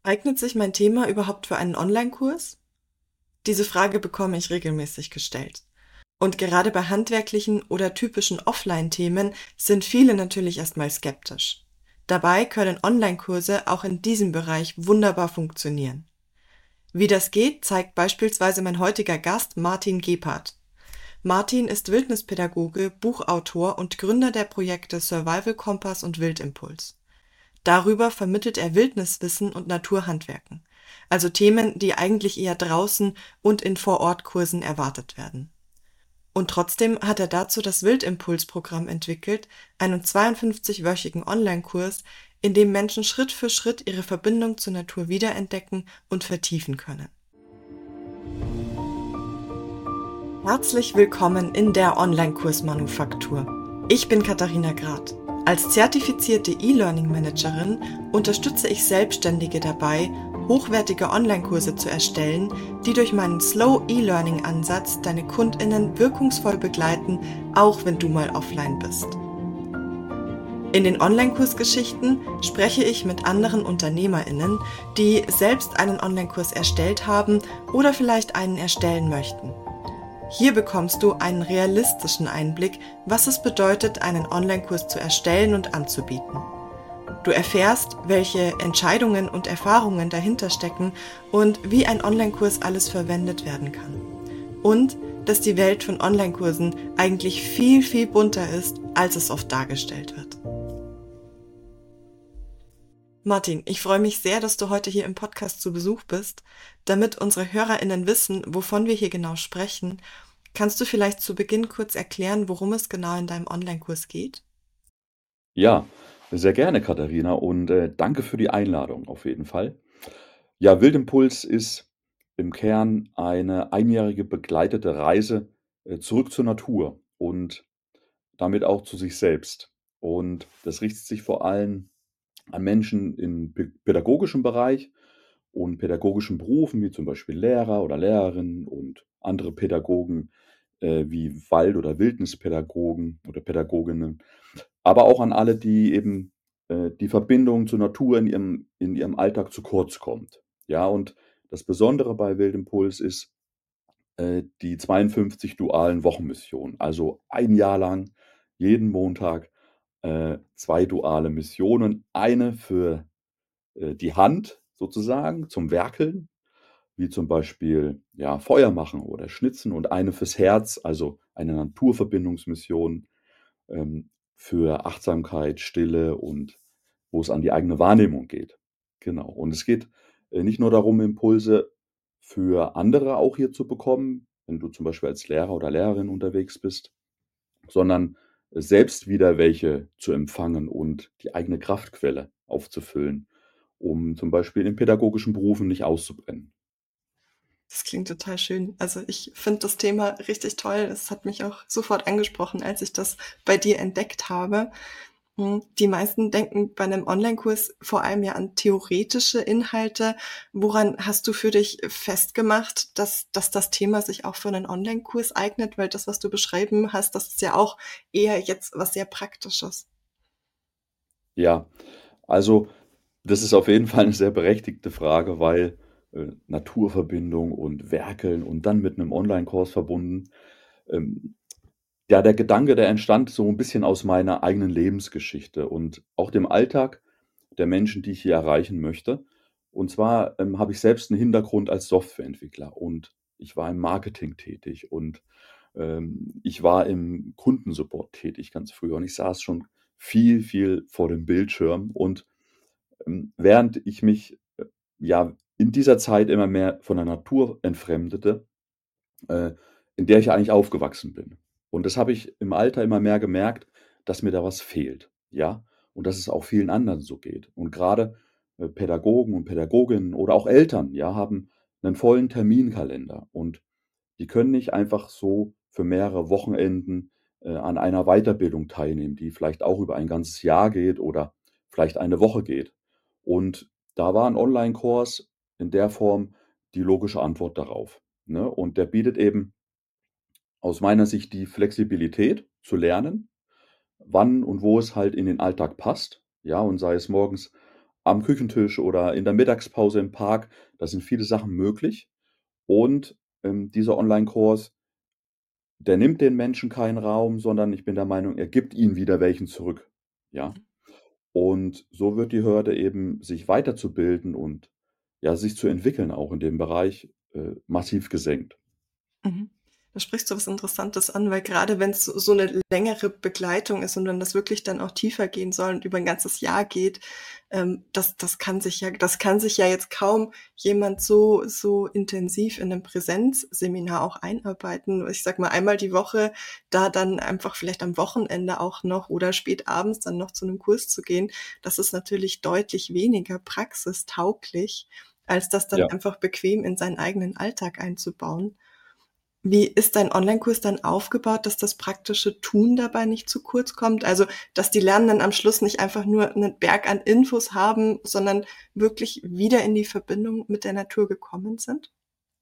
Eignet sich mein Thema überhaupt für einen Online-Kurs? Diese Frage bekomme ich regelmäßig gestellt. Und gerade bei handwerklichen oder typischen Offline-Themen sind viele natürlich erstmal skeptisch. Dabei können Online-Kurse auch in diesem Bereich wunderbar funktionieren. Wie das geht, zeigt beispielsweise mein heutiger Gast Martin Gebhardt. Martin ist Wildnispädagoge, Buchautor und Gründer der Projekte Survival Kompass und Wildimpuls. Darüber vermittelt er Wildniswissen und Naturhandwerken, also Themen, die eigentlich eher draußen und in Vorortkursen erwartet werden. Und trotzdem hat er dazu das Wildimpuls-Programm entwickelt, einen 52-wöchigen Online-Kurs, in dem Menschen Schritt für Schritt ihre Verbindung zur Natur wiederentdecken und vertiefen können. Herzlich willkommen in der Online-Kursmanufaktur. Ich bin Katharina Grad. Als zertifizierte E-Learning-Managerin unterstütze ich Selbstständige dabei, hochwertige Online-Kurse zu erstellen, die durch meinen Slow E-Learning-Ansatz deine KundInnen wirkungsvoll begleiten, auch wenn du mal offline bist. In den Online-Kursgeschichten spreche ich mit anderen UnternehmerInnen, die selbst einen Online-Kurs erstellt haben oder vielleicht einen erstellen möchten. Hier bekommst du einen realistischen Einblick, was es bedeutet, einen Online-Kurs zu erstellen und anzubieten. Du erfährst, welche Entscheidungen und Erfahrungen dahinter stecken und wie ein Online-Kurs alles verwendet werden kann. Und dass die Welt von Online-Kursen eigentlich viel, viel bunter ist, als es oft dargestellt wird. Martin, ich freue mich sehr, dass du heute hier im Podcast zu Besuch bist. Damit unsere HörerInnen wissen, wovon wir hier genau sprechen, kannst du vielleicht zu Beginn kurz erklären, worum es genau in deinem Online-Kurs geht? Ja, sehr gerne, Katharina, und danke für die Einladung auf jeden Fall. Ja, Wildimpuls ist im Kern eine einjährige begleitete Reise zurück zur Natur und damit auch zu sich selbst. Und das richtet sich vor allem an Menschen im pädagogischen Bereich und pädagogischen Berufen, wie zum Beispiel Lehrer oder Lehrerinnen und andere Pädagogen wie Wald- oder Wildnispädagogen oder Pädagoginnen, aber auch an alle, die eben die Verbindung zur Natur in ihrem Alltag zu kurz kommt. Ja, und das Besondere bei Wildimpuls ist die 52 dualen Wochenmissionen. Also ein Jahr lang, jeden Montag 2 duale Missionen. Eine für die Hand sozusagen zum Werkeln, wie zum Beispiel ja, Feuer machen oder Schnitzen, und eine fürs Herz, also eine Naturverbindungsmission für Achtsamkeit, Stille und wo es an die eigene Wahrnehmung geht. Genau. Und es geht nicht nur darum, Impulse für andere auch hier zu bekommen, wenn du zum Beispiel als Lehrer oder Lehrerin unterwegs bist, sondern selbst wieder welche zu empfangen und die eigene Kraftquelle aufzufüllen, um zum Beispiel in pädagogischen Berufen nicht auszubrennen. Das klingt total schön. Also ich finde das Thema richtig toll. Es hat mich auch sofort angesprochen, als ich das bei dir entdeckt habe. Die meisten denken bei einem Online-Kurs vor allem ja an theoretische Inhalte. Woran hast du für dich festgemacht, dass das Thema sich auch für einen Online-Kurs eignet? Weil das, was du beschrieben hast, das ist ja auch eher jetzt was sehr Praktisches. Ja, also das ist auf jeden Fall eine sehr berechtigte Frage, weil Naturverbindung und Werkeln und dann mit einem Online-Kurs verbunden. Ähm, ja, der Gedanke, der entstand so ein bisschen aus meiner eigenen Lebensgeschichte und auch dem Alltag der Menschen, die ich hier erreichen möchte. Und zwar habe ich selbst einen Hintergrund als Softwareentwickler und ich war im Marketing tätig und ich war im Kundensupport tätig ganz früher, und ich saß schon viel, viel vor dem Bildschirm, und während ich mich ja in dieser Zeit immer mehr von der Natur entfremdete, äh, in der ich eigentlich aufgewachsen bin. Und das habe ich im Alter immer mehr gemerkt, dass mir da was fehlt, ja? Und dass es auch vielen anderen so geht. Und gerade Pädagogen und Pädagoginnen oder auch Eltern, ja, haben einen vollen Terminkalender, und die können nicht einfach so für mehrere Wochenenden an einer Weiterbildung teilnehmen, die vielleicht auch über ein ganzes Jahr geht oder vielleicht eine Woche geht. Und da war ein Online-Kurs in der Form die logische Antwort darauf, ne? Und der bietet eben aus meiner Sicht die Flexibilität zu lernen, wann und wo es halt in den Alltag passt, ja, und sei es morgens am Küchentisch oder in der Mittagspause im Park. Da sind viele Sachen möglich und, dieser Onlinekurs, der nimmt den Menschen keinen Raum, sondern ich bin der Meinung, er gibt ihnen wieder welchen zurück, ja? Und so wird die Hürde eben, sich weiterzubilden und, ja, sich zu entwickeln auch in dem Bereich, massiv gesenkt. Mhm. Da sprichst du was Interessantes an, weil gerade wenn es so 'ne längere Begleitung ist und wenn das wirklich dann auch tiefer gehen soll und über ein ganzes Jahr geht, das kann sich ja jetzt kaum jemand so intensiv in 'nem Präsenzseminar auch einarbeiten. Ich sage mal, einmal die Woche da dann einfach vielleicht am Wochenende auch noch oder spät abends dann noch zu einem Kurs zu gehen, das ist natürlich deutlich weniger praxistauglich, als das dann Ja. einfach bequem in seinen eigenen Alltag einzubauen. Wie ist dein Onlinekurs dann aufgebaut, dass das praktische Tun dabei nicht zu kurz kommt? Also, dass die Lernenden am Schluss nicht einfach nur 'nen Berg an Infos haben, sondern wirklich wieder in die Verbindung mit der Natur gekommen sind?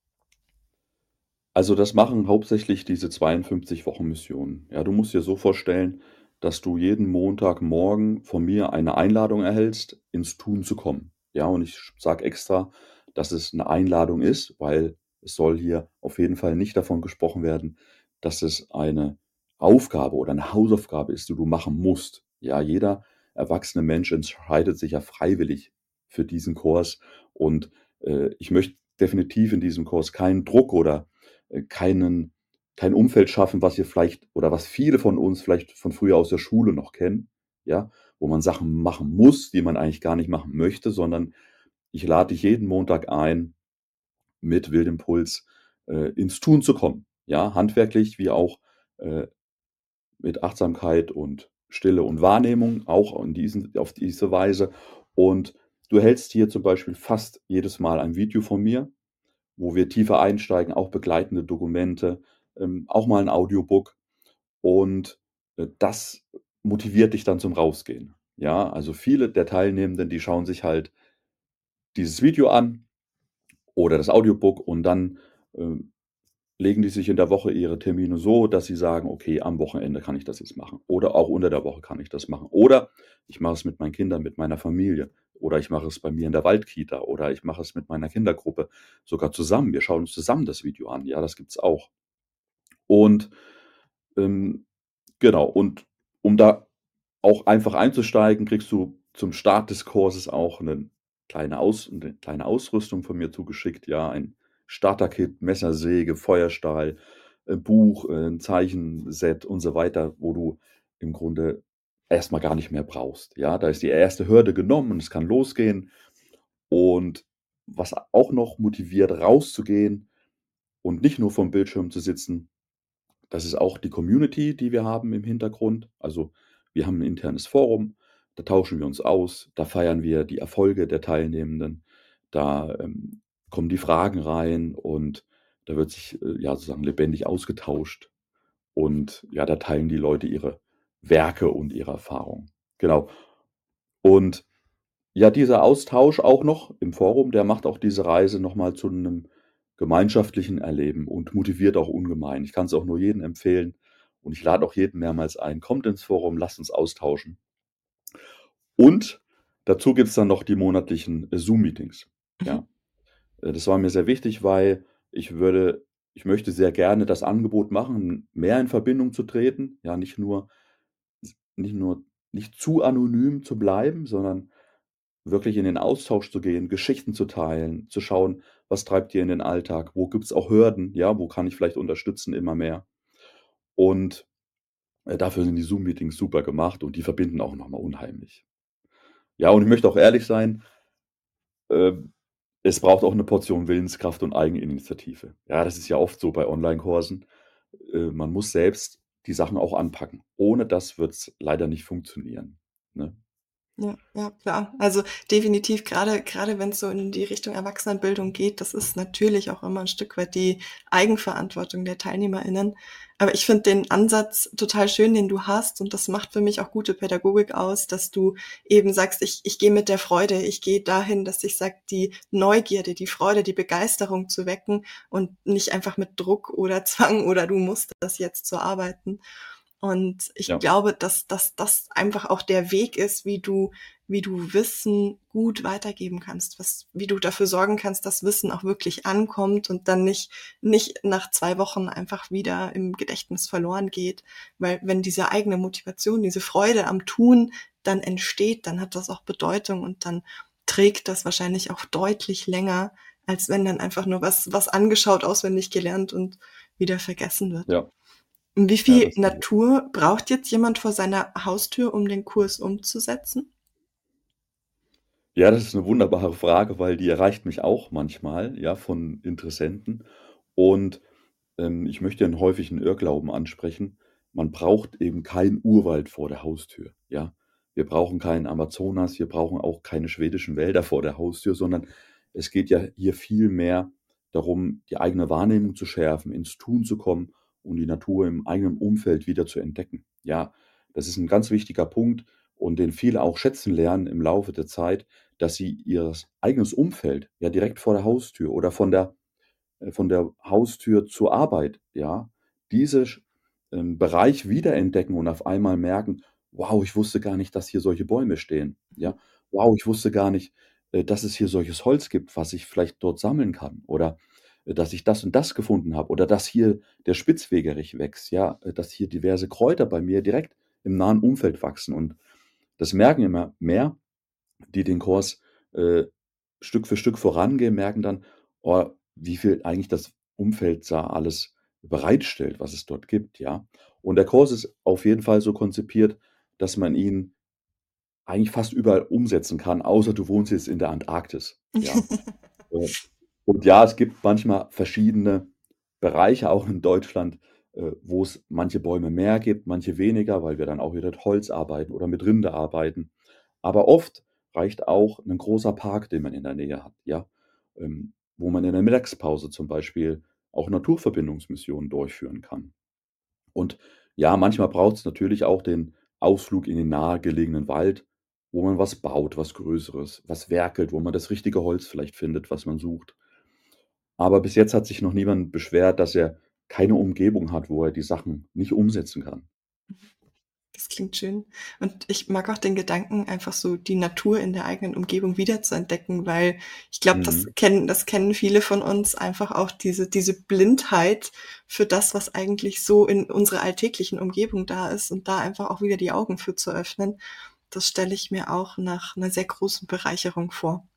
Also, das machen hauptsächlich diese 52 Wochenmissionen. Ja, du musst dir so vorstellen, dass du jeden Montagmorgen von mir eine Einladung erhältst, ins Tun zu kommen. Ja, und ich sage extra, dass es eine Einladung ist, weil es soll hier auf jeden Fall nicht davon gesprochen werden, dass es eine Aufgabe oder eine Hausaufgabe ist, die du machen musst. Ja, jeder erwachsene Mensch entscheidet sich ja freiwillig für diesen Kurs und, ich möchte definitiv in diesem Kurs keinen Druck oder keinen kein Umfeld schaffen, was ihr vielleicht oder was viele von uns vielleicht von früher aus der Schule noch kennen, ja, wo man Sachen machen muss, die man eigentlich gar nicht machen möchte, sondern ich lade dich jeden Montag ein, mit wildem Puls, ins Tun zu kommen, ja, handwerklich wie auch, äh, mit Achtsamkeit und Stille und Wahrnehmung, auch auf diese Weise. Und du hältst hier zum Beispiel fast jedes Mal ein Video von mir, wo wir tiefer einsteigen, auch begleitende Dokumente, auch mal 'n Audiobook und, das motiviert dich dann zum Rausgehen. Ja, also viele der Teilnehmenden, die schauen sich halt dieses Video an oder das Audiobook und dann, ähm, legen die sich in der Woche ihre Termine so, dass sie sagen: „Okay, am Wochenende kann ich das jetzt machen oder auch unter der Woche kann ich das machen.“ Oder ich mache es mit meinen Kindern, mit meiner Familie oder ich mache es bei mir in der Waldkita oder ich mache es mit meiner Kindergruppe sogar zusammen. Wir schauen uns zusammen das Video an. Ja, das gibt's auch. Und, ähm, genau, und um da auch einfach einzusteigen, kriegst du zum Start des Kurses auch 'ne kleine Ausrüstung von mir zugeschickt, ja, ein Starterkit, Messer, Säge, Feuerstahl, Buch, 'n Zeichenset und so weiter, wo du im Grunde erst mal gar nicht mehr brauchst, ja? Da ist die erste Hürde genommen und es kann losgehen. Und was auch noch motiviert, rauszugehen und nicht nur vorm Bildschirm zu sitzen, das ist auch die Community, die wir haben im Hintergrund. Also, wir haben 'n internes Forum, da tauschen wir uns aus, da feiern wir die Erfolge der Teilnehmenden, da, kommen die Fragen rein und da wird sich, ja, sozusagen lebendig ausgetauscht und ja, da teilen die Leute ihre Werke und ihre Erfahrungen. Genau. Und ja, dieser Austausch auch noch im Forum, der macht auch diese Reise noch mal zu 'nem gemeinschaftlichen Erleben und motiviert auch ungemein. Ich kann's auch nur jedem empfehlen und ich lade auch jeden mehrmals ein: „Kommt ins Forum, lasst uns austauschen.“ Und dazu gibt's dann noch die monatlichen, Zoom-Meetings, Mhm. ja? Das war mir sehr wichtig, weil ich möchte sehr gerne das Angebot machen, mehr in Verbindung zu treten, ja, nicht nur nicht zu anonym zu bleiben, sondern wirklich in den Austausch zu gehen, Geschichten zu teilen, zu schauen, was treibt ihr in den Alltag? Wo gibt's auch Hürden? Ja, wo kann ich vielleicht unterstützen immer mehr? Und, dafür sind die Zoom-Meetings super gemacht und die verbinden auch noch mal unheimlich. Ja, und ich möchte auch ehrlich sein, ähm, es braucht auch 'ne Portion Willenskraft und Eigeninitiative. Ja, das ist ja oft so bei Onlinekursen. Man muss selbst die Sachen auch anpacken. Ohne das wird's leider nicht funktionieren, ne? Ja, ja, klar. Also, definitiv gerade wenn es so in die Richtung Erwachsenenbildung geht, das ist natürlich auch immer ein Stück weit die Eigenverantwortung der TeilnehmerInnen. Aber ich finde den Ansatz total schön, den du hast, und das macht für mich auch gute Pädagogik aus, dass du eben sagst: „Ich gehe mit der Freude. Ich gehe dahin, dass ich sage, die Neugierde, die Freude, die Begeisterung zu wecken und nicht einfach mit Druck oder Zwang oder du musst das jetzt zu arbeiten.“ Und ich Ja, glaube, dass das einfach auch der Weg ist, wie du wie du Wissen gut weitergeben kannst, wie du dafür sorgen kannst, dass Wissen auch wirklich ankommt und dann nicht nach 2 Wochen einfach wieder im Gedächtnis verloren geht. Weil wenn diese eigene Motivation, diese Freude am Tun dann entsteht, dann hat das auch Bedeutung und dann trägt das wahrscheinlich auch deutlich länger, als wenn dann einfach nur was angeschaut, auswendig gelernt und wieder vergessen wird. Ja, Und wie ja, viel das denke ich. Natur braucht jetzt jemand vor seiner Haustür, um den Kurs umzusetzen? Ja, das ist eine wunderbare Frage, weil die erreicht mich auch manchmal, ja, von Interessenten. Und, ich möchte einen häufigen Irrglauben ansprechen. Man braucht eben keinen Urwald vor der Haustür, ja? Wir brauchen keinen Amazonas, wir brauchen auch keine schwedischen Wälder vor der Haustür, sondern es geht ja hier viel mehr darum, die eigene Wahrnehmung zu schärfen, ins Tun zu kommen und die Natur im eigenen Umfeld wieder zu entdecken. Ja, das ist ein ganz wichtiger Punkt und den viele auch schätzen lernen im Laufe der Zeit, dass sie ihr eigenes Umfeld ja direkt vor der Haustür oder von der Haustür zur Arbeit, ja, diese Bereich wiederentdecken und auf einmal merken: „Wow, ich wusste gar nicht, dass hier solche Bäume stehen.“ Ja. „Wow, ich wusste gar nicht, dass es hier solches Holz gibt, was ich vielleicht dort sammeln kann.“ Oder, dass ich das und das gefunden habe oder dass hier der Spitzwegerich wächst, ja, dass hier diverse Kräuter bei mir direkt im nahen Umfeld wachsen. Und das merken immer mehr, die den Kurs, äh, Stück für Stück vorangehen, merken dann: „Oh, wie viel eigentlich das Umfeld da alles bereitstellt, was es dort gibt“, ja? Und der Kurs ist auf jeden Fall so konzipiert, dass man ihn eigentlich fast überall umsetzen kann, außer du wohnst jetzt in der Antarktis, ja? Äh, und ja, es gibt manchmal verschiedene Bereiche auch in Deutschland, wo es manche Bäume mehr gibt, manche weniger, weil wir dann auch wieder mit Holz arbeiten oder mit Rinde arbeiten. Aber oft reicht auch 'nen großer Park, den man in der Nähe hat, ja, wo man in der Mittagspause zum Beispiel auch Naturverbindungsmissionen durchführen kann. Und ja, manchmal braucht's natürlich auch den Ausflug in den nahegelegenen Wald, wo man was baut, was Größeres, was werkelt, wo man das richtige Holz vielleicht findet, was man sucht. Aber bis jetzt hat sich noch niemand beschwert, dass er keine Umgebung hat, wo er die Sachen nicht umsetzen kann. Das klingt schön. Und ich mag auch den Gedanken, einfach so die Natur in der eigenen Umgebung wiederzuentdecken, weil ich glaube, Mhm. das kennen viele von uns, einfach auch diese Blindheit für das, was eigentlich so in unserer alltäglichen Umgebung da ist und da einfach auch wieder die Augen für zu öffnen. Das stelle ich mir auch nach einer sehr großen Bereicherung vor.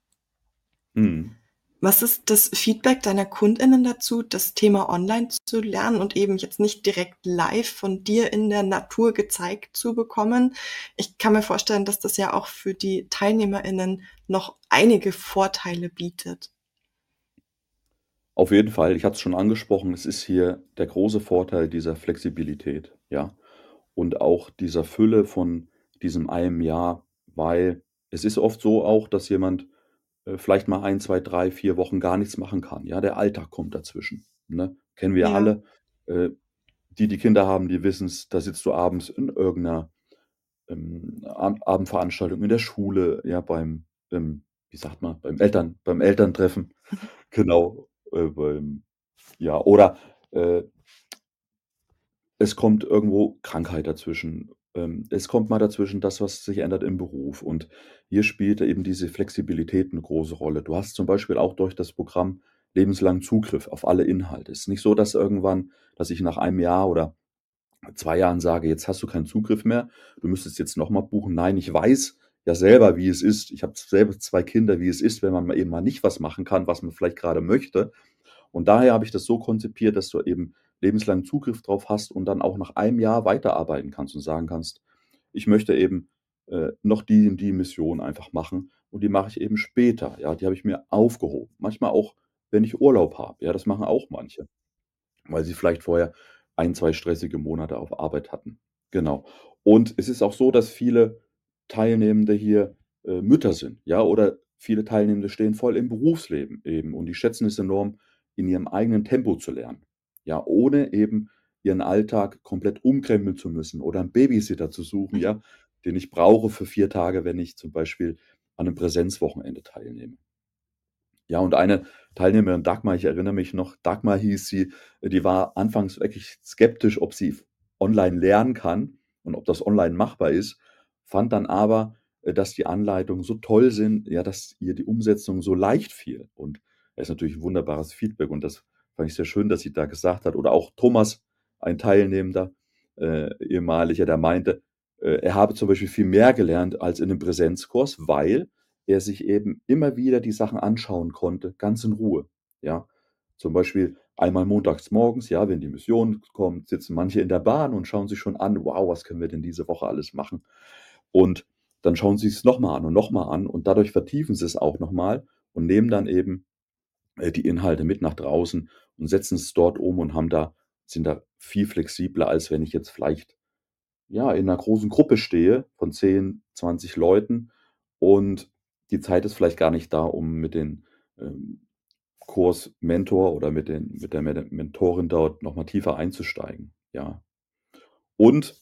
Mhm. Was ist das Feedback deiner KundInnen dazu, das Thema online zu lernen und eben jetzt nicht direkt live von dir in der Natur gezeigt zu bekommen? Ich kann mir vorstellen, dass das ja auch für die TeilnehmerInnen noch einige Vorteile bietet. Auf jeden Fall, ich hatte es schon angesprochen, es ist hier der große Vorteil dieser Flexibilität, ja, und auch dieser Fülle von diesem einem Jahr, weil es ist oft so auch, dass jemand, vielleicht mal 1, 2, 3, 4 Wochen gar nichts machen kann, ja? Der Alltag kommt dazwischen, ne? Kennen wir Ja. alle. Die Kinder haben, die wissen's, da sitzt du abends in irgend 'ner, Abendveranstaltung in der Schule, ja, wie sagt man, beim Elterntreffen, genau, ja, oder, äh, es kommt irgendwo Krankheit dazwischen. Es kommt mal dazwischen das, was sich ändert im Beruf. Und hier spielt eben diese Flexibilität eine große Rolle. Du hast zum Beispiel auch durch das Programm lebenslangen Zugriff auf alle Inhalte. Es ist nicht so, dass ich nach einem Jahr oder 2 Jahren sage: „Jetzt hast du keinen Zugriff mehr. Du müsstest jetzt noch mal buchen.“ Nein, ich weiß ja selber, wie es ist. Ich habe selber 2 Kinder, wie es ist, wenn man mal eben mal nicht was machen kann, was man vielleicht gerade möchte. Und daher habe ich das so konzipiert, dass du eben lebenslang Zugriff drauf hast und dann auch nach einem Jahr weiterarbeiten kannst und sagen kannst: „Ich möchte eben, noch die und die Mission einfach machen und die mache ich eben später.“ Ja, die habe ich mir aufgehoben. Manchmal auch, wenn ich Urlaub habe. Ja, das machen auch manche, weil sie vielleicht vorher 1, 2 stressige Monate auf Arbeit hatten. Genau. Und es ist auch so, dass viele Teilnehmende hier, Mütter sind, ja, oder viele Teilnehmende stehen voll im Berufsleben eben und die schätzen es enorm, in ihrem eigenen Tempo zu lernen. Ja, ohne eben ihren Alltag komplett umkrempeln zu müssen oder 'n Babysitter zu suchen, Mhm. ja, den ich brauche für 4 Tage, wenn ich zum Beispiel an 'nem Präsenzwochenende teilnehme. Ja, und eine Teilnehmerin, Dagmar, ich erinnere mich noch, Dagmar hieß sie, die war anfangs wirklich skeptisch, ob sie online lernen kann und ob das online machbar ist, fand dann aber dass die Anleitungen so toll sind, ja, dass ihr die Umsetzung so leicht fiel. Und das ist natürlich 'n wunderbares Feedback und das fand ich sehr schön, dass sie da gesagt hat oder auch Thomas, ein Teilnehmender, ehemaliger, der meinte, er habe zum Beispiel viel mehr gelernt als in 'nem Präsenzkurs, weil er sich eben immer wieder die Sachen anschauen konnte, ganz in Ruhe, ja? Zum Beispiel einmal montags morgens, ja, wenn die Mission kommt, sitzen manche in der Bahn und schauen sich schon an: „Wow, was können wir denn diese Woche alles machen?“ Und dann schauen sie es noch mal an und noch mal an und dadurch vertiefen sie es auch noch mal und nehmen dann eben, die Inhalte mit nach draußen und setzen es dort um und haben da sind da viel flexibler, als wenn ich jetzt vielleicht, ja, in 'ner großen Gruppe stehe von 10, 20 Leuten und die Zeit ist vielleicht gar nicht da, um mit den, ähm, Kursmentor oder mit der Mentorin dort noch mal tiefer einzusteigen, ja. Und,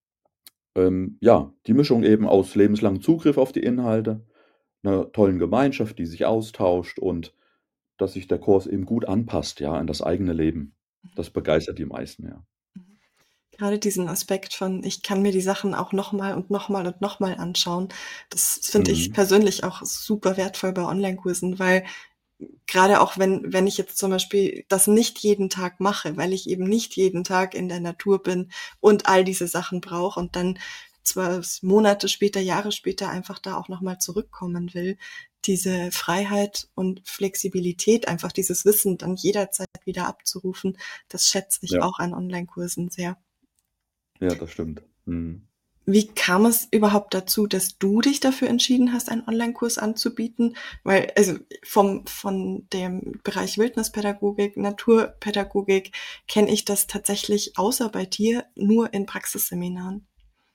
ja, die Mischung eben aus lebenslangem Zugriff auf die Inhalte, 'ner tollen Gemeinschaft, die sich austauscht und dass sich der Kurs eben gut anpasst, ja, an das eigene Leben. Das begeistert die meisten, ja. Mhm. Grade diesen Aspekt von: Ich kann mir die Sachen auch noch mal und noch mal und noch mal anschauen, das finde ich Mhm. persönlich auch super wertvoll bei Onlinekursen, weil grade auch wenn ich jetzt zum Beispiel das nicht jeden Tag mache, weil ich eben nicht jeden Tag in der Natur bin und all diese Sachen brauche und dann zwar Monate später, Jahre später einfach da auch noch mal zurückkommen will, diese Freiheit und Flexibilität, einfach dieses Wissen dann jederzeit wieder abzurufen, das schätze ich Ja, auch an Onlinekursen sehr. ja, das stimmt. Mhm. Wie kam es überhaupt dazu, dass du dich dafür entschieden hast, einen Onlinekurs anzubieten? Weil also, von dem Bereich Wildnispädagogik, Naturpädagogik kenne ich das tatsächlich außer bei dir nur in Praxisseminaren.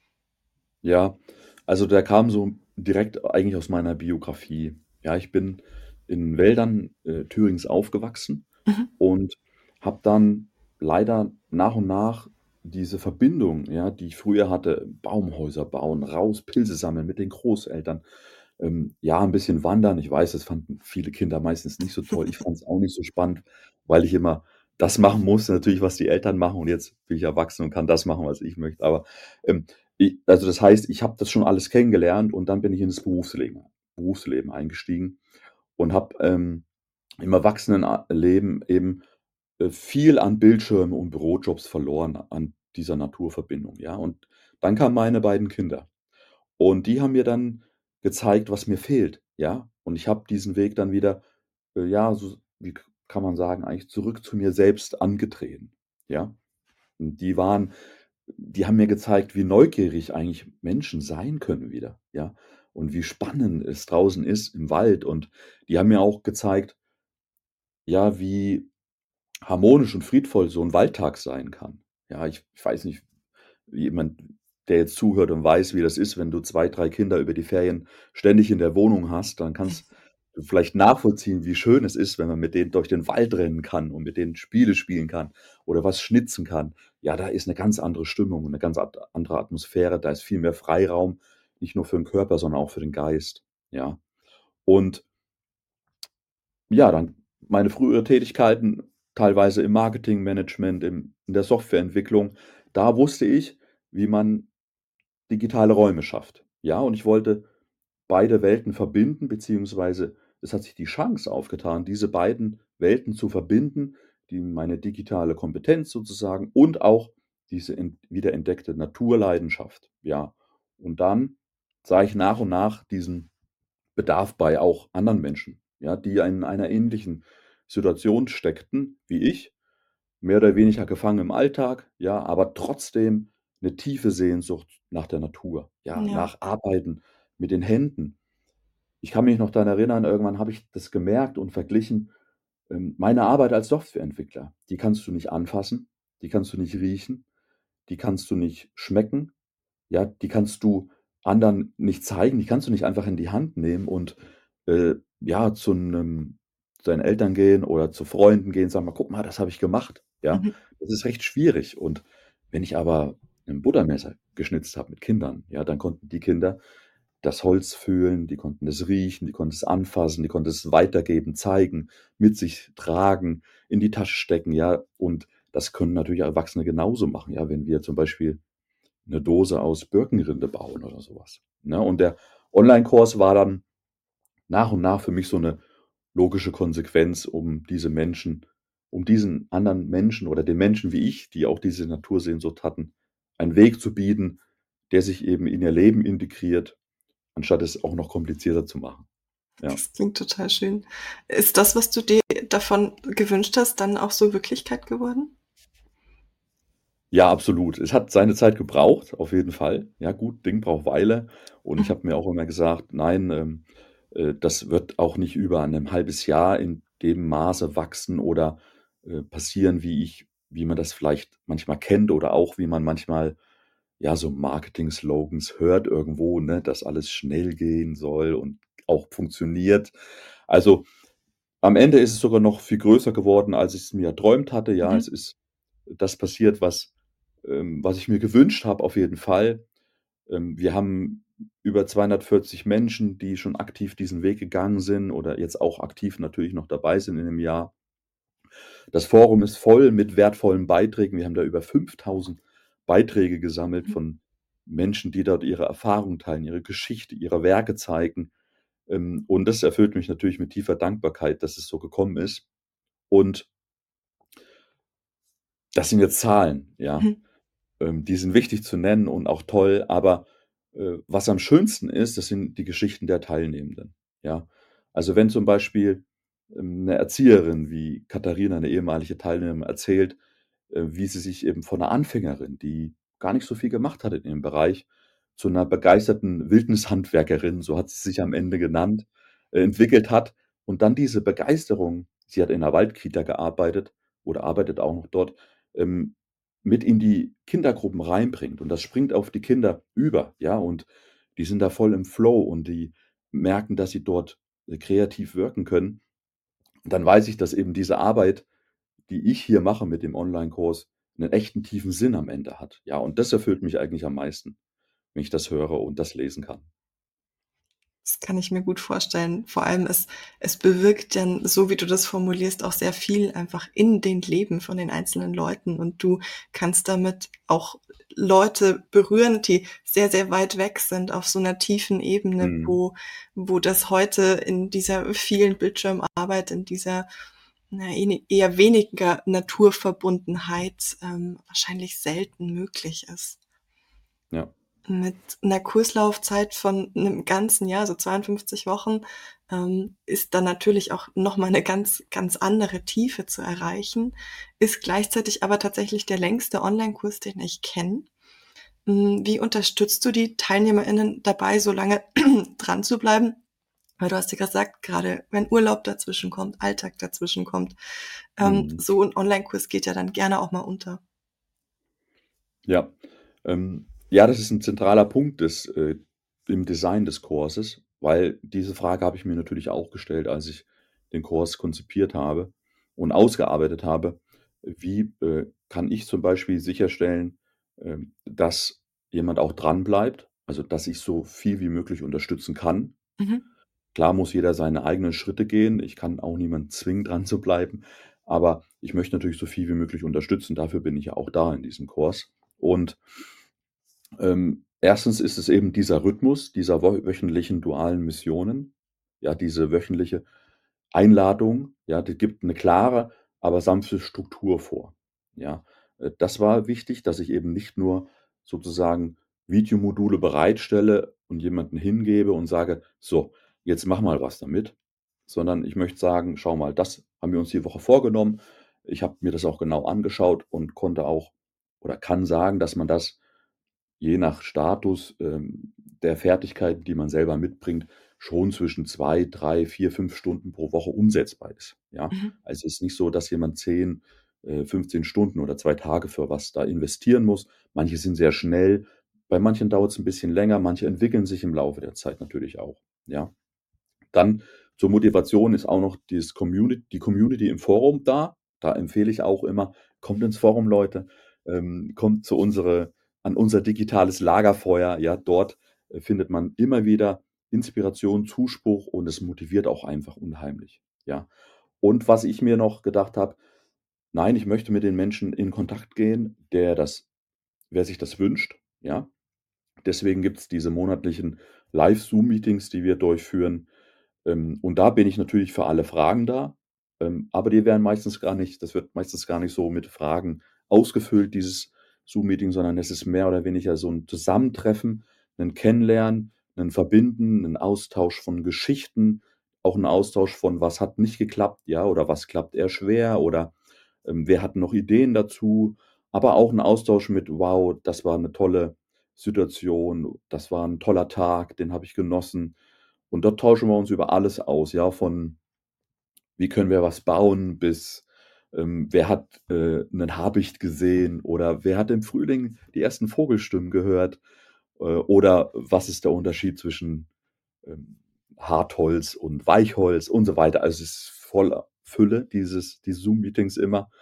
Ja, also der kam so direkt eigentlich aus meiner Biografie. Ja, ich bin in Wäldern, Thürings aufgewachsen Mhm. und habe dann leider nach und nach diese Verbindung, ja, die ich früher hatte, Baumhäuser bauen, raus Pilze sammeln mit den Großeltern, ja, ein bisschen wandern. Ich weiß, das fanden viele Kinder meistens nicht so toll. Ich fand es auch nicht so spannend, weil ich immer das machen musste natürlich, was die Eltern machen und jetzt bin ich erwachsen und kann das machen, was ich möchte. Aber, ähm, also das heißt, ich habe das schon alles kennengelernt und dann bin ich ins Berufsleben eingestiegen und habe, im Erwachsenenleben eben, viel an Bildschirmen und Bürojobs verloren an dieser Naturverbindung, ja? Und dann kamen meine beiden Kinder und die haben mir dann gezeigt, was mir fehlt, ja? Und ich habe diesen Weg dann wieder, ja, so wie kann man sagen, eigentlich zurück zu mir selbst angetreten, ja? Und die haben mir gezeigt, wie neugierig eigentlich Menschen sein können wieder, ja? Und wie spannend es draußen ist im Wald. Und die haben mir auch gezeigt, ja, wie harmonisch und friedvoll so 'n Waldtag sein kann. Ja, ich weiß nicht, jemand, der jetzt zuhört und weiß, wie das ist, wenn du 2, 3 Kinder über die Ferien ständig in der Wohnung hast, dann kannst du vielleicht nachvollziehen, wie schön es ist, wenn man mit denen durch den Wald rennen kann und mit denen Spiele spielen kann oder was schnitzen kann. Ja, da ist 'ne ganz andere Stimmung und 'ne ganz andere Atmosphäre. Da ist viel mehr Freiraum, nicht nur für 'n Körper, sondern auch für den Geist, ja? Und ja, dann meine frühere Tätigkeiten, teilweise im Marketingmanagement, in der Softwareentwicklung, da wusste ich, wie man digitale Räume schafft. Ja, und ich wollte beide Welten verbinden, beziehungsweise es hat sich die Chance aufgetan, diese beiden Welten zu verbinden, die meine digitale Kompetenz sozusagen und auch diese wiederentdeckte Naturleidenschaft, ja. Und dann sah ich nach und nach diesen Bedarf bei auch anderen Menschen, ja, die in einer ähnlichen Situation steckten wie ich, mehr oder weniger gefangen im Alltag, ja, aber trotzdem 'ne tiefe Sehnsucht nach der Natur, ja, Ja. nach Arbeiten mit den Händen. Ich kann mich noch daran erinnern, irgendwann habe ich das gemerkt und verglichen, meine Arbeit als Softwareentwickler, die kannst du nicht anfassen, die kannst du nicht riechen, die kannst du nicht schmecken, ja, die kannst du anderen nicht zeigen, die kannst du nicht einfach in die Hand nehmen und, ja, zu deinen Eltern gehen oder zu Freunden gehen, sagen: „Mal, guck mal, das habe ich gemacht“, ja? Mhm. Das ist recht schwierig. Und wenn ich aber 'n Buttermesser geschnitzt habe mit Kindern, ja, dann konnten die Kinder das Holz fühlen, die konnten es riechen, die konnten es anfassen, die konnten es weitergeben, zeigen, mit sich tragen, in die Tasche stecken, ja? Und das können natürlich Erwachsene genauso machen, ja, wenn wir zum Beispiel 'ne Dose aus Birkenrinde bauen oder so was, ne? Und der Onlinekurs war dann nach und nach für mich so 'ne logische Konsequenz, um diesen anderen Menschen oder den Menschen wie ich, die auch diese Natursehnsucht hatten, einen Weg zu bieten, der sich eben in ihr Leben integriert, anstatt es auch noch komplizierter zu machen. Ja. Das klingt total schön. Ist das, was du dir davon gewünscht hast, dann auch so Wirklichkeit geworden? Ja, absolut. Es hat seine Zeit gebraucht, auf jeden Fall. Ja gut, Ding braucht Weile und ich Mhm, habe mir auch immer gesagt: „Nein, das wird auch nicht über 'nem halbes Jahr in dem Maße wachsen oder, passieren, wie man das vielleicht manchmal kennt oder auch wie man manchmal, ja, so Marketing-Slogans hört irgendwo, ne, dass alles schnell gehen soll und auch funktioniert. Also, am Ende ist es sogar noch viel größer geworden, als ich's mir erträumt hatte. Ja, mhm, es ist das passiert, was ich mir gewünscht habe auf jeden Fall. Wir haben über 240 Menschen, die schon aktiv diesen Weg gegangen sind oder jetzt auch aktiv natürlich noch dabei sind in dem Jahr. Das Forum ist voll mit wertvollen Beiträgen. Wir haben da über 5.000 Beiträge gesammelt mhm. von Menschen, die dort ihre Erfahrungen teilen, ihre Geschichte, ihre Werke zeigen. Und das erfüllt mich natürlich mit tiefer Dankbarkeit, dass es so gekommen ist. Und das sind jetzt Zahlen, ja. Mhm. Die sind wichtig zu nennen und auch toll, aber, was am schönsten ist, das sind die Geschichten der Teilnehmenden, ja? Also, wenn zum Beispiel, 'ne Erzieherin wie Katharina, 'ne ehemalige Teilnehmerin, erzählt, wie sie sich eben von 'ner Anfängerin, die gar nicht so viel gemacht hat in ihrem Bereich, zu 'ner begeisterten Wildnishandwerkerin, so hat sie sich am Ende genannt, entwickelt hat und dann diese Begeisterung, sie hat in 'ner Waldkita gearbeitet oder arbeitet auch noch dort, ähm, mit in die Kindergruppen reinbringt und das springt auf die Kinder über, ja, und die sind da voll im Flow und die merken, dass sie dort, kreativ wirken können. Und dann weiß ich, dass eben diese Arbeit, die ich hier mache mit dem Onlinekurs, 'nen echten tiefen Sinn am Ende hat. Ja, und das erfüllt mich eigentlich am meisten, wenn ich das höre und das lesen kann. Das kann ich mir gut vorstellen. Vor allem es bewirkt dann, so wie du das formulierst, auch sehr viel einfach in den Leben von den einzelnen Leuten und du kannst damit auch Leute berühren, die sehr, sehr weit weg sind auf so 'ner tiefen Ebene, Mhm. wo das heute in dieser vielen Bildschirmarbeit, in dieser, eher weniger Naturverbundenheit, wahrscheinlich selten möglich ist. Ja. Mit 'ner Kurslaufzeit von 'nem ganzen Jahr, so 52 Wochen, ist dann natürlich auch noch mal 'ne ganz, ganz andere Tiefe zu erreichen, ist gleichzeitig aber tatsächlich der längste Onlinekurs, den ich kenne. Wie unterstützt du die TeilnehmerInnen dabei, so lange dran zu bleiben? Weil du hast ja gesagt, grade wenn Urlaub dazwischenkommt, Alltag dazwischenkommt, Mhm. so 'n Onlinekurs geht ja dann gerne auch mal unter. Ja. Ja, das ist 'n zentraler Punkt im Design des Kurses, weil diese Frage habe ich mir natürlich auch gestellt, als ich den Kurs konzipiert habe und ausgearbeitet habe. Wie, kann ich zum Beispiel sicherstellen, dass jemand auch dranbleibt, also, dass ich so viel wie möglich unterstützen kann? Mhm, Klar muss jeder seine eigenen Schritte gehen. Ich kann auch niemanden zwingen, dran zu bleiben, aber ich möchte natürlich so viel wie möglich unterstützen. Dafür bin ich ja auch da in diesem Kurs. Und, 1. ist es eben dieser Rhythmus dieser wöchentlichen dualen Missionen. Ja, diese wöchentliche Einladung, ja, die gibt 'ne klare, aber sanfte Struktur vor, ja? Das war wichtig, dass ich eben nicht nur sozusagen Videomodule bereitstelle und jemanden hingebe und sage: „So, jetzt mach mal was damit“, sondern ich möchte sagen: „Schau mal, das haben wir uns die Woche vorgenommen.“ Ich habe mir das auch genau angeschaut und konnte auch oder kann sagen, dass man das je nach Status, der Fertigkeiten, die man selber mitbringt, schon zwischen 2, 3, 4, 5 Stunden pro Woche umsetzbar ist, ja? mhm, Also, es ist nicht so, dass jemand 10, 15 Stunden oder 2 Tage für was da investieren muss. Manche sind sehr schnell, bei manchen dauert's 'n bisschen länger, manche entwickeln sich im Laufe der Zeit natürlich auch, ja? Dann zur Motivation ist auch noch die Community im Forum da. Da empfehle ich auch immer: „Kommt ins Forum, Leute, kommt zu unsere an unser digitales Lagerfeuer.“ Ja, dort, findet man immer wieder Inspiration, Zuspruch und es motiviert auch einfach unheimlich, ja. Und was ich mir noch gedacht habe: „Nein, ich möchte mit den Menschen in Kontakt gehen, wer sich das wünscht“, ja? Deswegen gibt's diese monatlichen Live-Zoom-Meetings, die wir durchführen. Und da bin ich natürlich für alle Fragen da, aber die werden meistens gar nicht das wird meistens gar nicht so mit Fragen ausgefüllt, dieses Zoom-Meeting, sondern es ist mehr oder weniger so 'n Zusammentreffen, 'nen Kennenlernen, 'nen Verbinden, 'nen Austausch von Geschichten, auch 'n Austausch von: Was hat nicht geklappt, ja, oder was klappt eher schwer oder, wer hat noch Ideen dazu? Aber auch 'n Austausch mit: „Wow, das war 'ne tolle Situation. Das war 'n toller Tag, den habe ich genossen.“ Und dort tauschen wir uns über alles aus, ja, von wie können wir was bauen bis, wer hat, 'nen Habicht gesehen oder wer hat im Frühling die ersten Vogelstimmen gehört, oder was ist der Unterschied zwischen, ähm, Hartholz und Weichholz und so weiter. Also, es ist voller Fülle, diese Zoom-Meetings immer.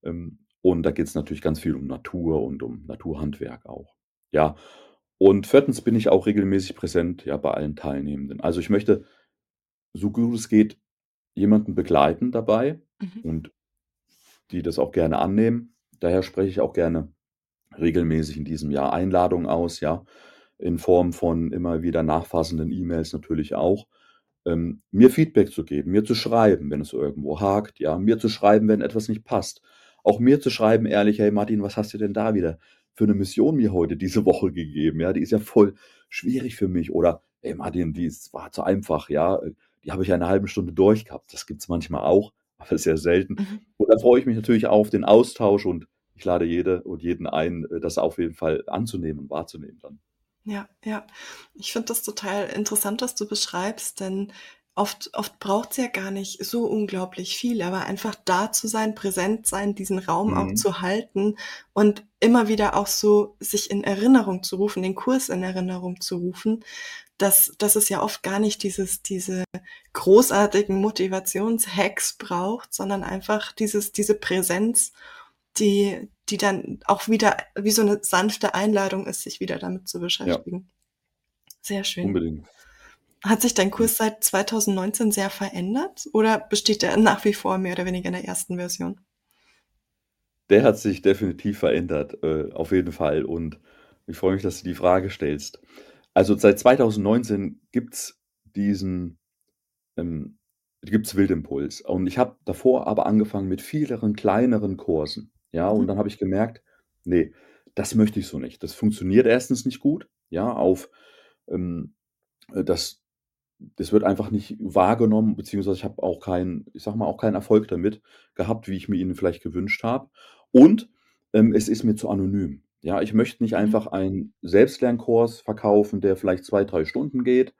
Und da geht's natürlich ganz viel um Natur und um Naturhandwerk auch. Ja, und 4. bin ich auch regelmäßig präsent, ja, bei allen Teilnehmenden. Also, ich möchte, so gut es geht, jemanden begleiten dabei Mhm. und die das auch gerne annehmen. Daher spreche ich auch gerne regelmäßig in diesem Jahr Einladungen aus, ja, in Form von immer wieder nachfassenden E-Mails natürlich auch, mir Feedback zu geben, mir zu schreiben, wenn es irgendwo hakt, ja, mir zu schreiben, wenn etwas nicht passt. Auch mir zu schreiben ehrlich: „Hey Martin, was hast du denn da wieder für 'ne Mission mir heute diese Woche gegeben? Ja, die ist ja voll schwierig für mich.“ Oder: „Hey Martin, war zu einfach, ja, die habe ich ja in 'ner halben Stunde durch gehabt.“ Das gibt's manchmal auch, aber sehr selten. Mhm. Und da freue ich mich natürlich auf den Austausch und ich lade jede und jeden ein, das auf jeden Fall anzunehmen und wahrzunehmen dann. Ja, ja. Ich finde das total interessant, was du beschreibst, denn oft braucht's ja gar nicht so unglaublich viel, aber einfach da zu sein, präsent sein, diesen Raum auch Mhm. zu halten und immer wieder auch so sich in Erinnerung zu rufen, den Kurs in Erinnerung zu rufen, dass es ja oft gar nicht diese großartigen Motivationshacks braucht, sondern einfach diese Präsenz, die dann auch wieder wie so 'ne sanfte Einladung ist, sich wieder damit zu Ja, beschäftigen. Sehr schön. unbedingt. Hat sich dein Mhm. Kurs seit 2019 sehr verändert oder besteht er nach wie vor mehr oder weniger in der ersten Version? Der hat sich definitiv verändert, auf jeden Fall und ich freue mich, dass du die Frage stellst. Also, seit 2019 diesen ähm, gibt's Wildimpuls und ich habe davor aber angefangen mit vieleren kleineren Kursen, ja? Und Mhm, dann habe ich gemerkt: „Ne, das möchte ich so nicht.“ Das funktioniert erstens nicht gut, ja, ähm, das das wird einfach nicht wahrgenommen, beziehungsweise ich habe auch keinen ich sage mal, auch keinen Erfolg damit gehabt, wie ich mir ihn vielleicht gewünscht habe. Und, es ist mir zu anonym. Ja, ich möchte nicht mhm, einfach einen Selbstlernkurs verkaufen, der vielleicht 2 3 Stunden geht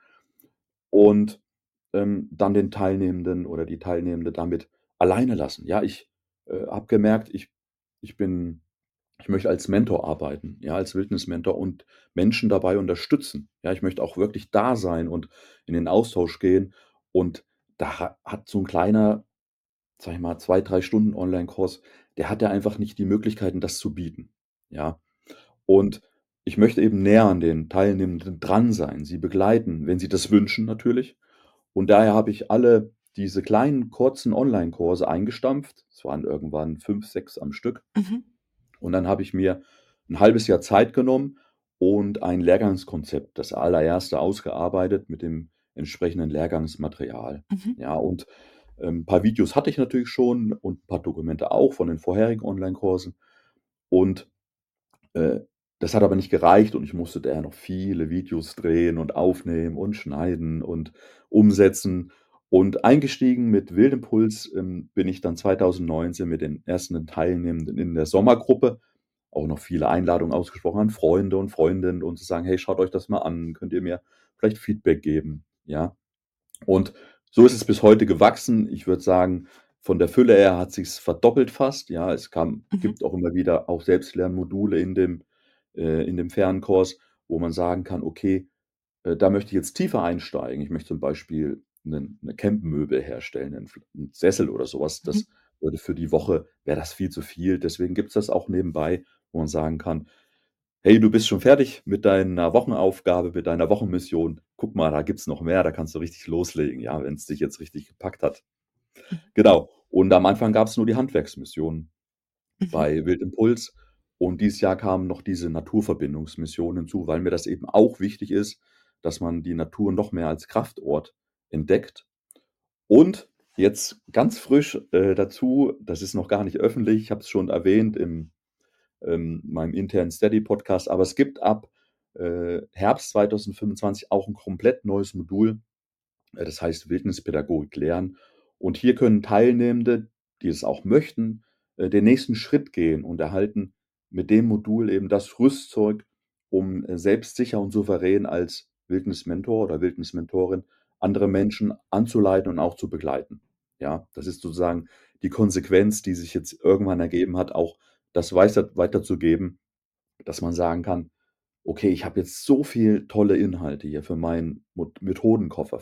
und, dann den Teilnehmenden oder die Teilnehmende damit alleine lassen. Ja, ich, habe gemerkt, ich bin ich möchte als Mentor arbeiten, ja, als Wildnismentor und Menschen dabei unterstützen. Ja, ich möchte auch wirklich da sein und in den Austausch gehen. Und da hat so 'n kleiner, sage ich mal, 2 3 Stunden Onlinekurs, der hat ja einfach nicht die Möglichkeiten, das zu bieten, ja? Und ich möchte eben näher an den Teilnehmenden dran sein, sie begleiten, wenn sie das wünschen natürlich. Und daher habe ich alle diese kleinen, kurzen Onlinekurse eingestampft. Es waren irgendwann 5 6 am Stück. mhm, Und dann habe ich mir 'n halbes Jahr Zeit genommen und ein Lehrgangskonzept, das allererste ausgearbeitet mit dem entsprechenden Lehrgangsmaterial. mhm, Ja, und, paar Videos hatte ich natürlich schon und 'n paar Dokumente auch von den vorherigen Onlinekursen. Und, äh, das hat aber nicht gereicht und ich musste daher noch viele Videos drehen und aufnehmen und schneiden und umsetzen. Und eingestiegen mit Wildimpuls, bin ich dann 2019 mit den ersten Teilnehmenden in der Sommergruppe, auch noch viele Einladungen ausgesprochen an Freunde und Freundinnen und zu sagen: „Hey, schaut euch das mal an. Könnt ihr mir vielleicht Feedback geben?“ Ja? Und so ist es bis heute gewachsen. Ich würde sagen, von der Fülle her hat sich's verdoppelt fast, ja. Es mhm, gibt auch immer wieder auch Selbstlernmodule in dem Fernkurs, wo man sagen kann: „Okay, da möchte ich jetzt tiefer einsteigen. Ich möchte zum Beispiel 'ne Campmöbel herstellen, 'n Sessel oder so was. mhm, Das würde für die Woche wäre das viel zu viel. Deswegen gibt's das auch nebenbei, wo man sagen kann: „Hey, du bist schon fertig mit deiner Wochenaufgabe, mit deiner Wochenmission. Guck mal, da gibt's noch mehr, da kannst du richtig loslegen, ja, wenn's dich jetzt richtig gepackt hat.“ mhm, Genau. Und am Anfang gab's nur die Handwerksmission mhm, bei Wildimpuls Und dieses Jahr kamen noch diese Naturverbindungsmissionen hinzu, weil mir das eben auch wichtig ist, dass man die Natur noch mehr als Kraftort entdeckt. Und jetzt ganz frisch dazu, das ist noch gar nicht öffentlich, ich habe es schon erwähnt im meinem internen Steady-Podcast, aber es gibt ab Herbst 2025 auch ein komplett neues Modul, das heißt Wildnispädagogik lernen. Und hier können Teilnehmende, die es auch möchten, den nächsten Schritt gehen und erhalten mit dem Modul eben das Rüstzeug, um selbstsicher und souverän als Wildnismentor oder Wildnismentorin andere Menschen anzuleiten und auch zu begleiten. Ja, das ist sozusagen die Konsequenz, die sich jetzt irgendwann ergeben hat, auch das weiterzugeben, dass man sagen kann, okay, ich habe jetzt so viel tolle Inhalte hier für meinen Methodenkoffer,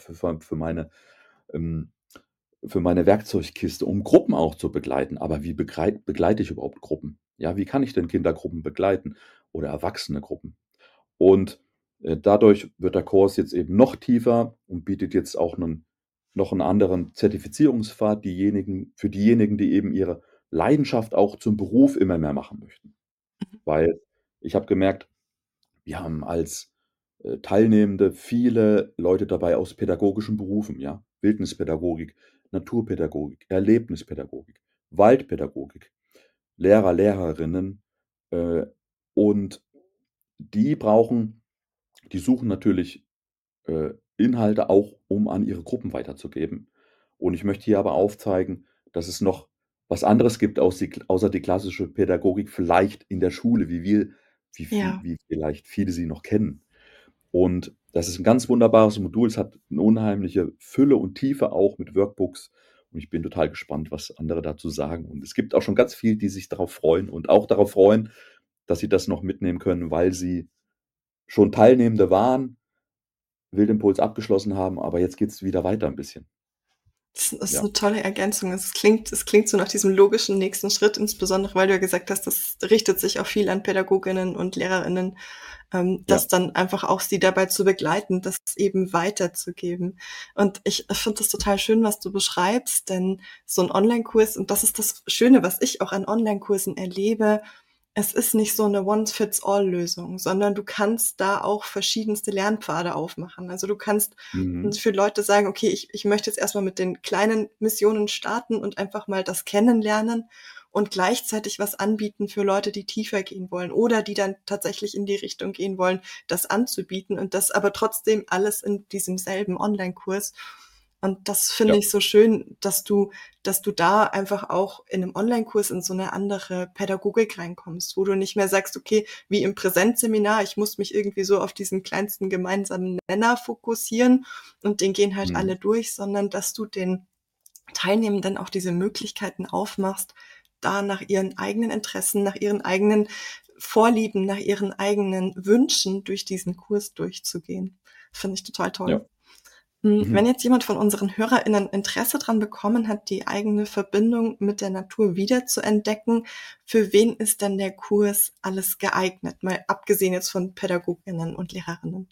ähm, für meine Werkzeugkiste, um Gruppen auch zu begleiten. Aber wie begleite ich überhaupt Gruppen? Ja, wie kann ich denn Kindergruppen begleiten oder erwachsene Gruppen? Und dadurch wird der Kurs jetzt eben noch tiefer und bietet jetzt auch noch einen anderen Zertifizierungspfad für diejenigen, die eben ihre Leidenschaft auch zum Beruf immer mehr machen möchten. Weil ich habe gemerkt, wir haben als Teilnehmende viele Leute dabei aus pädagogischen Berufen, ja. Wildnispädagogik, Naturpädagogik, Erlebnispädagogik, Waldpädagogik, Lehrer, Lehrerinnen, äh, und die brauchen die suchen natürlich Inhalte auch, um an ihre Gruppen weiterzugeben. Und ich möchte hier aber aufzeigen, dass es noch was anderes gibt außer die klassische Pädagogik vielleicht in der Schule, Ja. wie vielleicht viele sie noch kennen. Und das ist ein ganz wunderbares Modul. Es hat eine unheimliche Fülle und Tiefe auch mit Workbooks und ich bin total gespannt, was andere dazu sagen. Und es gibt auch schon ganz viel, die sich darauf freuen und auch darauf freuen, dass sie das noch mitnehmen können, weil sie schon Teilnehmende waren, Wildimpuls abgeschlossen haben, aber jetzt geht's wieder weiter ein bisschen. Das ist Ja, 'ne tolle Ergänzung. Es klingt so nach diesem logischen nächsten Schritt, insbesondere weil du ja gesagt hast, das richtet sich auch viel an Pädagoginnen und Lehrerinnen, ja. das dann einfach auch sie dabei zu begleiten, das eben weiterzugeben. Und ich finde das total schön, was du beschreibst, denn so 'n Onlinekurs und das ist das Schöne, was ich auch an Onlinekursen erlebe, es ist nicht so 'ne One-Fits-All-Lösung, sondern du kannst da auch verschiedenste Lernpfade aufmachen. Also, du kannst Mhm. für Leute sagen: „Okay, ich möchte jetzt erst mal mit den kleinen Missionen starten und einfach mal das kennenlernen und gleichzeitig was anbieten für Leute, die tiefer gehen wollen oder die dann tatsächlich in die Richtung gehen wollen, das anzubieten und das aber trotzdem alles in diesem selben Onlinekurs.“ Und das finde Ja. ich so schön, dass du da einfach auch in 'nem Onlinekurs in so 'ne andere Pädagogik reinkommst, wo du nicht mehr sagst: „Okay, wie im Präsenzseminar, ich muss mich irgendwie so auf diesen kleinsten gemeinsamen Nenner fokussieren und den gehen halt Mhm. alle durch“, sondern dass du den Teilnehmenden auch diese Möglichkeiten aufmachst, da nach ihren eigenen Interessen, nach ihren eigenen Vorlieben, nach ihren eigenen Wünschen durch diesen Kurs durchzugehen. Finde ich total toll. Ja. Wenn Mhm. jetzt jemand von unseren HörerInnen Interesse dran bekommen hat, die eigene Verbindung mit der Natur wiederzuentdecken, für wen ist denn der Kurs alles geeignet? Mal abgesehen jetzt von PädagogInnen und Lehrerinnen.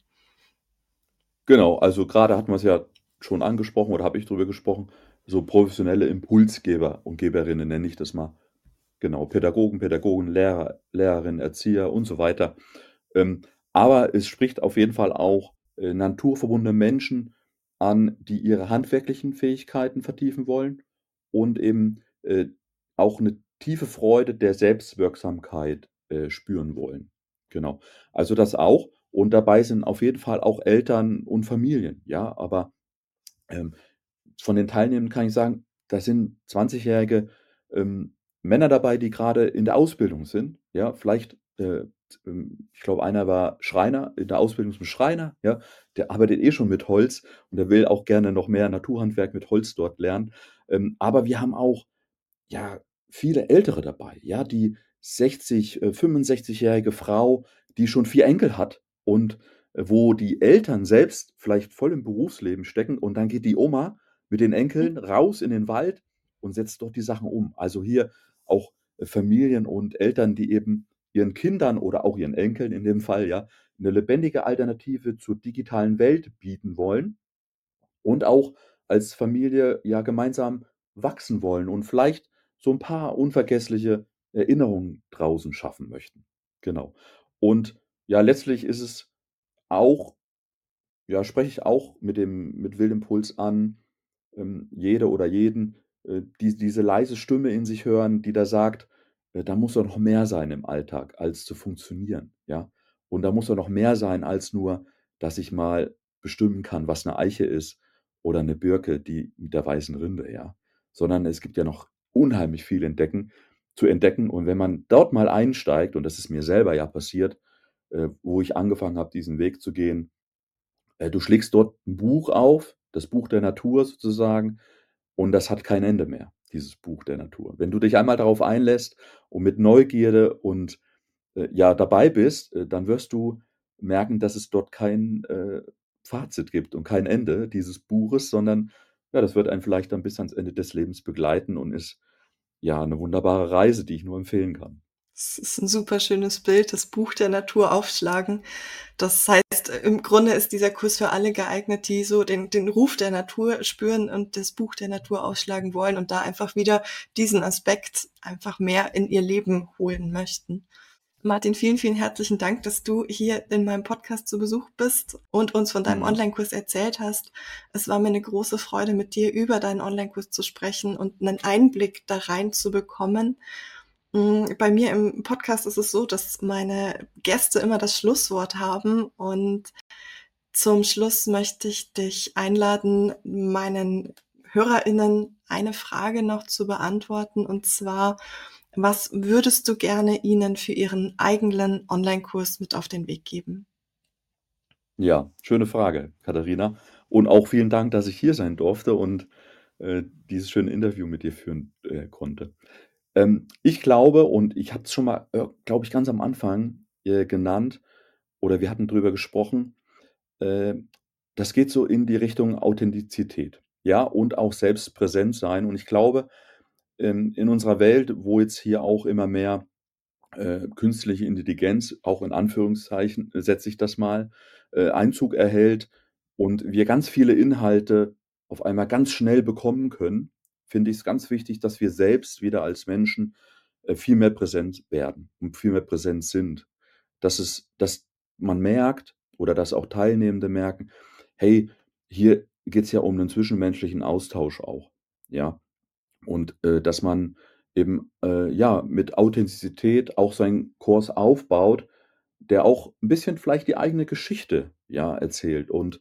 Genau, also gerade hatten wir's ja schon angesprochen oder habe ich drüber gesprochen, so professionelle Impulsgeber und Geberinnen nenne ich das mal. Genau, Pädagogen, Pädagogen, Lehrer, Lehrerinnen, Erzieher und so weiter. Ähm, aber es spricht auf jeden Fall auch naturverbundene Menschen an, die ihre handwerklichen Fähigkeiten vertiefen wollen und eben auch eine tiefe Freude der Selbstwirksamkeit spüren wollen. Genau. Also das auch. Und dabei sind auf jeden Fall auch Eltern und Familien, ja, aber ähm, von den Teilnehmenden kann ich sagen, da sind 20-jährige Männer dabei, die gerade in der Ausbildung sind, ja, vielleicht, ich glaube, einer war Schreiner, in der Ausbildung zum Schreiner, ja, der arbeitet eh schon mit Holz und der will auch gerne noch mehr Naturhandwerk mit Holz dort lernen. Aber wir haben auch ja, viele Ältere dabei, ja, die 60, 65-jährige Frau, die schon 4 Enkel hat und wo die Eltern selbst vielleicht voll im Berufsleben stecken und dann geht die Oma mit den Enkeln raus in den Wald und setzt dort die Sachen um. Also, hier auch Familien und Eltern, die eben ihren Kindern oder auch ihren Enkeln in dem Fall, ja, 'ne lebendige Alternative zur digitalen Welt bieten wollen und auch als Familie, ja, gemeinsam wachsen wollen und vielleicht so 'n paar unvergessliche Erinnerungen draußen schaffen möchten. Genau. Und ja, letztlich ist es auch ja, spreche ich auch mit wildem Puls an, jede oder jeden, diese leise Stimme in sich hören, die da sagt: Da muss doch noch mehr sein im Alltag, als zu funktionieren, ja? Und da muss doch noch mehr sein als nur, dass ich mal bestimmen kann, was eine Eiche ist oder eine Birke, die mit der weißen Rinde, ja? Sondern es gibt ja noch unheimlich viel zu entdecken. Und wenn man dort mal einsteigt, und das ist mir selber ja passiert, wo ich angefangen habe, diesen Weg zu gehen, du schlägst dort 'n Buch auf, das Buch der Natur sozusagen, und das hat kein Ende mehr, dieses Buch der Natur. Wenn du dich einmal darauf einlässt und mit Neugierde und, ja, dabei bist, dann wirst du merken, dass es dort kein, Fazit gibt und kein Ende dieses Buches, sondern, ja, das wird einen vielleicht dann bis ans Ende des Lebens begleiten und ist, ja, 'ne wunderbare Reise, die ich nur empfehlen kann. Es ist 'n super schönes Bild, das Buch der Natur aufschlagen. Das heißt, im Grunde ist dieser Kurs für alle geeignet, die so den Ruf der Natur spüren und das Buch der Natur aufschlagen wollen und da einfach wieder diesen Aspekt einfach mehr in ihr Leben holen möchten. Martin, vielen, vielen herzlichen Dank, dass du hier in meinem Podcast zu Besuch bist und uns von deinem Mhm. Onlinekurs erzählt hast. Es war mir eine große Freude, mit dir über deinen Onlinekurs zu sprechen und einen Einblick da rein zu bekommen. Bei mir im Podcast ist es so, dass meine Gäste immer das Schlusswort haben und zum Schluss möchte ich dich einladen, meinen HörerInnen eine Frage noch zu beantworten, und zwar: Was würdest du gerne ihnen für ihren eigenen Onlinekurs mit auf den Weg geben? Ja, schöne Frage, Katharina. Und auch vielen Dank, dass ich hier sein durfte und, dieses schöne Interview mit dir führen, konnte. Ich glaube, und ich habe es schon mal, glaube ich, ganz am Anfang, genannt, oder wir hatten drüber gesprochen, äh, das geht so in die Richtung Authentizität, ja, und auch selbst sein. Und ich glaube, in unserer Welt, wo jetzt hier auch immer mehr künstliche Intelligenz, auch in Anführungszeichen setze ich das mal, Einzug erhält und wir ganz viele Inhalte auf einmal ganz schnell bekommen können, finde ich es ganz wichtig, dass wir selbst wieder als Menschen, viel mehr präsent werden und viel mehr präsent sind. Dass man merkt oder dass auch Teilnehmende merken: „Hey, hier geht's ja um 'nen zwischenmenschlichen Austausch auch“, ja? Und, dass man eben, ja, mit Authentizität auch seinen Kurs aufbaut, der auch ein bisschen vielleicht die eigene Geschichte, ja, erzählt und,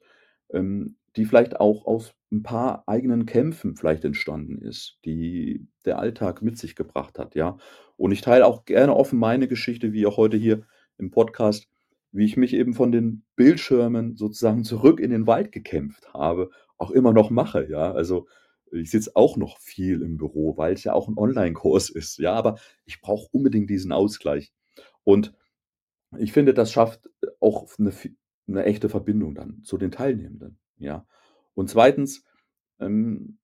die vielleicht auch aus ein paar eigenen Kämpfen vielleicht entstanden ist, die der Alltag mit sich gebracht hat, ja? Und ich teile auch gerne offen meine Geschichte, wie auch heute hier im Podcast, wie ich mich eben von den Bildschirmen sozusagen zurück in den Wald gekämpft habe, auch immer noch mache, ja? Also, ich sitze auch noch viel im Büro, weil es ja auch 'n Onlinekurs ist, ja, aber ich brauche unbedingt diesen Ausgleich. Und ich finde, das schafft, auch 'ne echte Verbindung dann zu den Teilnehmenden, ja. Und zweitens, ähm,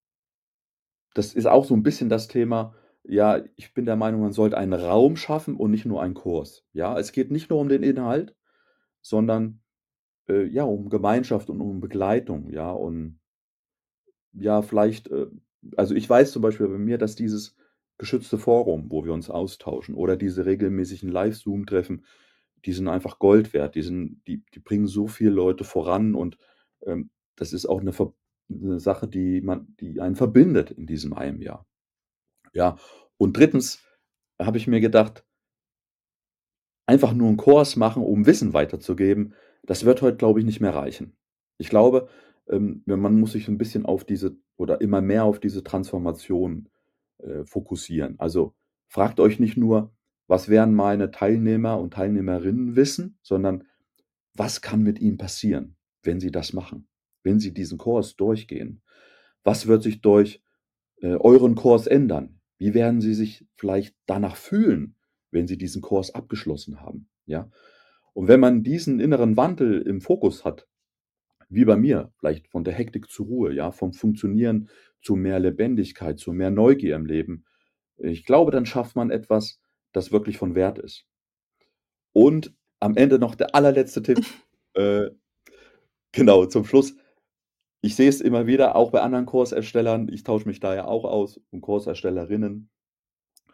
das ist auch so 'n bisschen das Thema, ja, ich bin der Meinung, man sollte einen Raum schaffen und nicht nur einen Kurs, ja? Es geht nicht nur um den Inhalt, sondern, ja, um Gemeinschaft und um Begleitung, ja, und ja, vielleicht, also, ich weiß zum Beispiel bei mir, dass dieses geschützte Forum, wo wir uns austauschen, oder diese regelmäßigen Live-Zoom-Treffen, die sind einfach Gold wert. Die bringen so viele Leute voran und, das ist auch 'ne Sache, die einen verbindet in diesem einem Jahr. Ja, und drittens habe ich mir gedacht, einfach nur 'n Kurs machen, um Wissen weiterzugeben, das wird heute, glaube ich, nicht mehr reichen. Ich glaube, ja, man muss sich so 'n bisschen auf diese oder immer mehr auf diese Transformation, fokussieren. Also, fragt euch nicht nur: „Was werden meine Teilnehmer und Teilnehmerinnen wissen?“, sondern: „Was kann mit ihnen passieren, wenn sie das machen, wenn sie diesen Kurs durchgehen? Was wird sich durch euren Kurs ändern? Wie werden Sie sich vielleicht danach fühlen, wenn Sie diesen Kurs abgeschlossen haben, ja?“ Und wenn man diesen inneren Wandel im Fokus hat, wie bei mir, vielleicht von der Hektik zur Ruhe, ja, vom Funktionieren zu mehr Lebendigkeit, zu mehr Neugier im Leben, ich glaube, dann schafft man etwas, das wirklich von Wert ist. Und am Ende noch der allerletzte Tipp, äh, genau, zum Schluss. Ich sehe es immer wieder, auch bei anderen Kurserstellern. Ich tausche mich da ja auch aus und Kurserstellerinnen.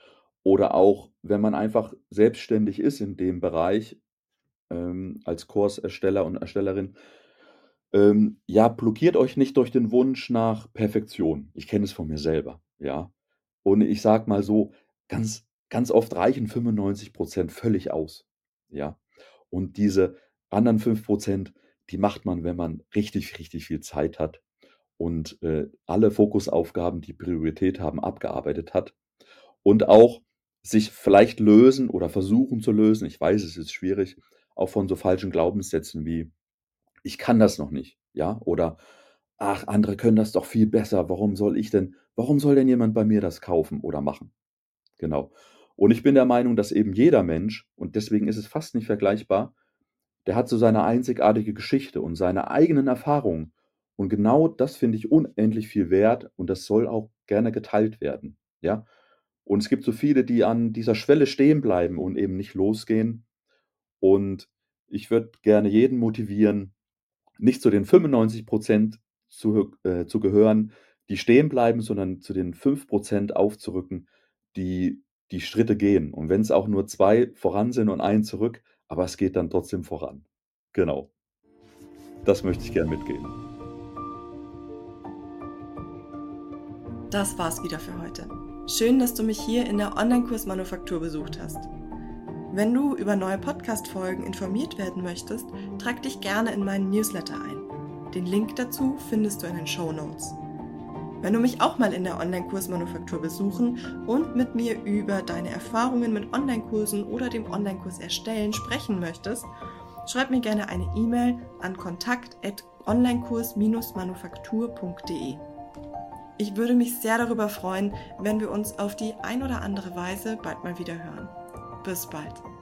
oder auch, wenn man einfach selbstständig ist in dem Bereich, als Kursersteller und Erstellerin, ja, blockiert euch nicht durch den Wunsch nach Perfektion. Ich kenne es von mir selber, ja. Und ich sage mal so, ganz oft reichen 95% völlig aus, ja. Und diese anderen 5%, die macht man, wenn man richtig, richtig viel Zeit hat und, alle Fokusaufgaben, die Priorität haben, abgearbeitet hat und auch sich vielleicht lösen oder versuchen zu lösen, ich weiß, es ist schwierig, auch von so falschen Glaubenssätzen wie: „Ich kann das noch nicht“, ja, oder: „Ach, andere können das doch viel besser. Warum soll denn jemand bei mir das kaufen oder machen?“ Genau. Und ich bin der Meinung, dass eben jeder Mensch, und deswegen ist es fast nicht vergleichbar, der hat so seine einzigartige Geschichte und seine eigenen Erfahrungen. Und genau das finde ich unendlich viel wert und das soll auch gerne geteilt werden, ja? Und es gibt so viele, die an dieser Schwelle stehen bleiben und eben nicht losgehen. Und ich würde gerne jeden motivieren, nicht zu den 95% zu gehören, die stehen bleiben, sondern zu den 5% aufzurücken, die die Schritte gehen. Und wenn es auch nur 2 voran sind und ein zurück, aber es geht dann trotzdem voran. Genau, das möchte ich gern mitgeben. Das war's wieder für heute. Schön, dass du mich hier in der Online-Kurs-Manufaktur besucht hast. Wenn du über neue Podcast-Folgen informiert werden möchtest, trag dich gerne in meinen Newsletter ein. Den Link dazu findest du in den Shownotes. Wenn du mich auch mal in der Online-Kurs-Manufaktur besuchen und mit mir über deine Erfahrungen mit Online-Kursen oder dem Online-Kurs erstellen sprechen möchtest, schreib mir gerne eine E-Mail an kontakt@onlinekurs-manufaktur.de. Ich würde mich sehr darüber freuen, wenn wir uns auf die ein oder andere Weise bald mal wieder hören. Bis bald.